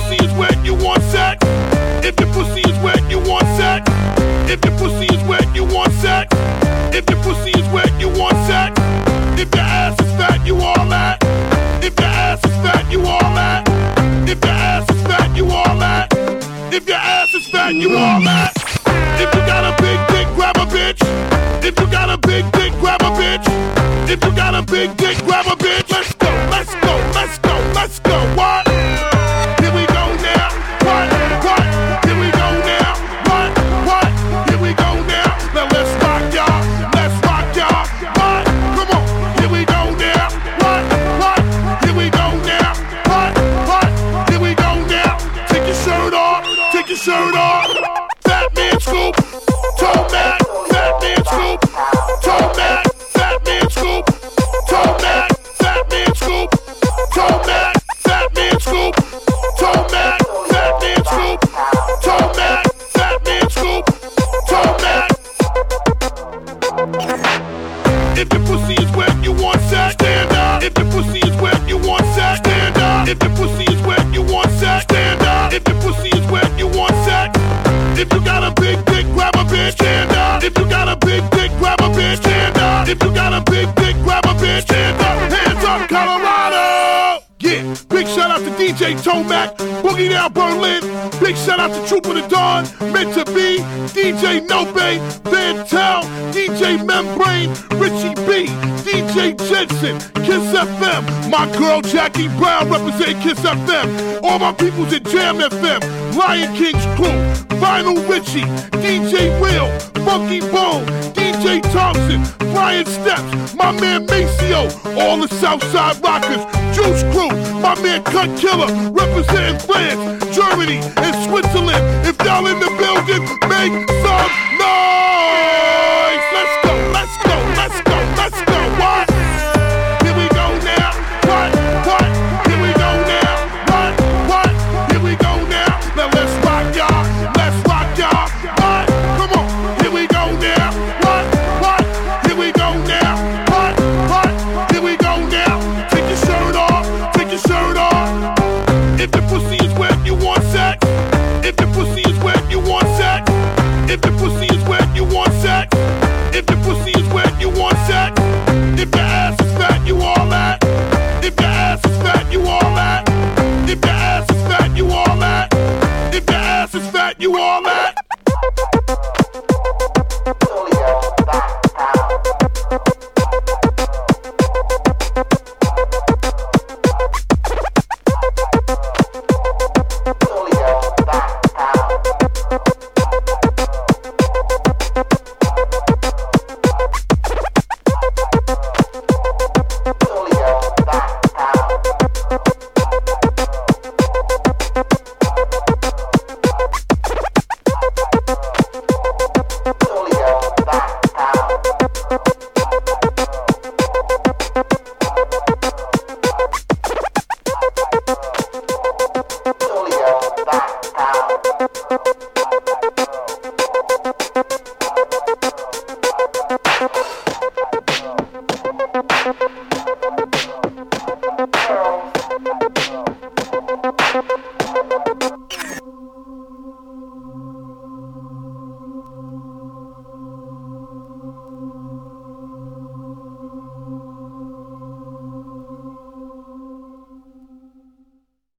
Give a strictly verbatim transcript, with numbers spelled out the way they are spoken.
pussy is wet, you want sex. If your pussy is wet, you want sex. If your pussy is wet, you want sex. If your pussy is wet, you want sex. If your ass is fat, you all that. If your ass is fat, you all that. If your ass is fat, you all that. If your ass is fat, you all that. If you got a big dick, grab a bitch. If you got a big dick, grab a bitch. If you got a big dick, grab a bitch. Let's go, let's go, let's go, let's go. What? Here we go now. What? What? Here we go now. What? What? Here we go now. Now let's rock y'all. Let's rock y'all. What? Come on. Here we go now. What? What? Here we go now. What? What? Here we go now. Take your shirt off. Take your shirt off. Fat man scoop. Toe Mac. Fat man scoop. Toe Mac. Fat man scoop. Toe Mac. Fat man scoop. Toe Mac. Fat man scoop. Toe Mac. Fat man scoop. Toe Mac. Fat man scoop. Toe Mac. If your pussy is wet, you want sex. Stand up. If your pussy is wet, you want sex. Stand up. If your pussy is wet, you want sex. Stand up. If your pussy is wet, you want sex. If you got a big dick, grab a bitch. Stand up. If you got a big dick, grab a bitch. Stand up. If you got a big dick, grab a bitch. Stand up. Hands up, Colorado. Yeah. Big shout out to D J Tomac, Boogie Down Berlin. Big shout out to Trooper the Dawn, Meant to Be, D J Nobe, Van Tel, D J Membrane, Richie B, D J Jensen, Kiss F M. My girl Jackie Brown representing Kiss F M. All my peoples at Jam F M. Lion King's crew, Vinyl Richie, D J Will, Funky Bone, D J Thompson, Flying Steps, my man Maceo, all the Southside Rockers, Juice Crew, my man Cut Killer, representing France, Germany, and Switzerland. If y'all in the building, make some noise!